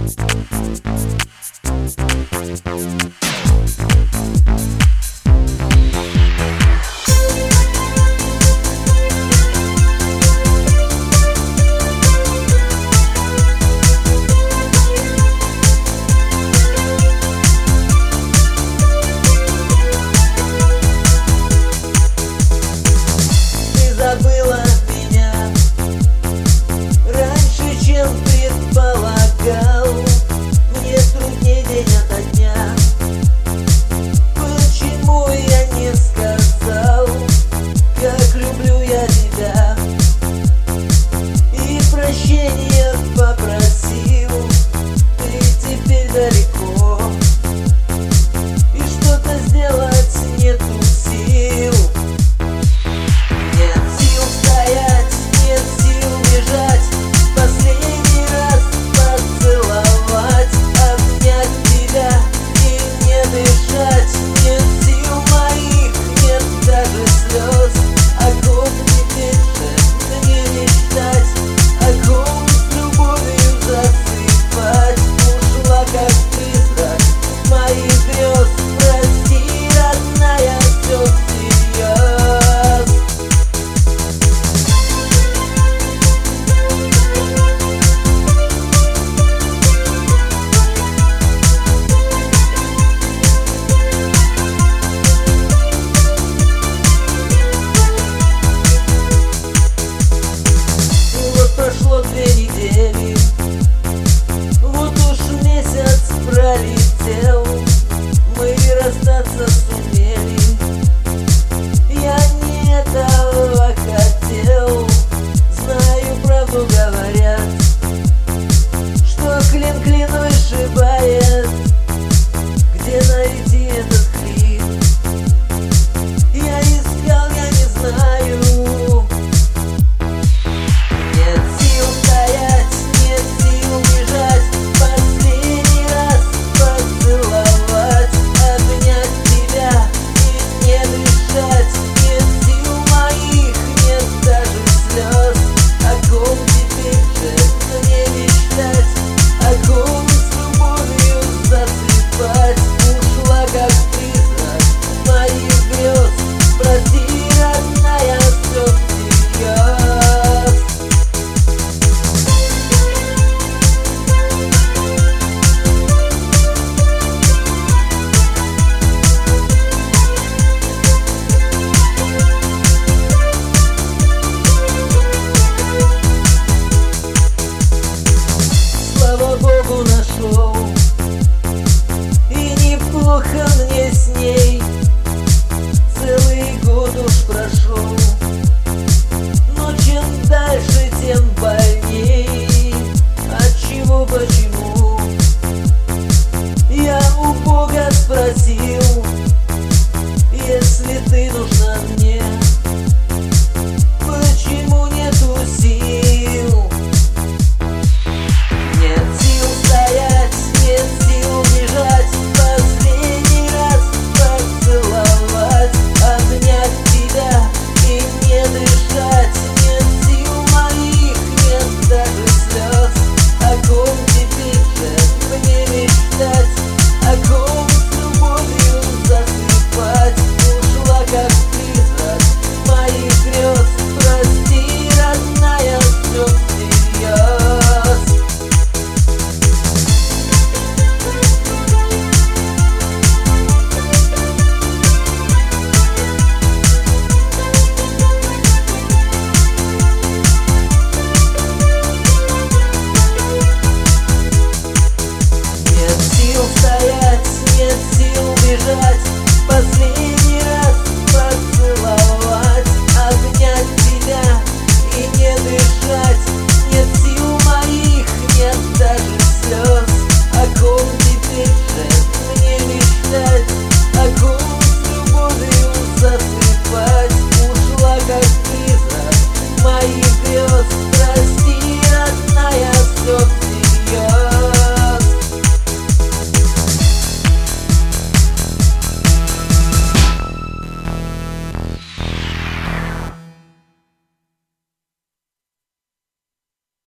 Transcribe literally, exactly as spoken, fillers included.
Забыла меня раньше, чем предполагал. Мне трудней день ото дня. Почему я не сказал, как люблю я тебя, и прощения попросил? Ты теперь далеко, и что-то сделать нету сил. Прошло две недели, вот уж месяц пролетел, мы расстаться сумели. Я не этого хотел, знаю, правду говорят, что клин клин вышибает. Где найти этот клин? Я искал, я не знаю. Богу нашел, и неплохо мне с ней.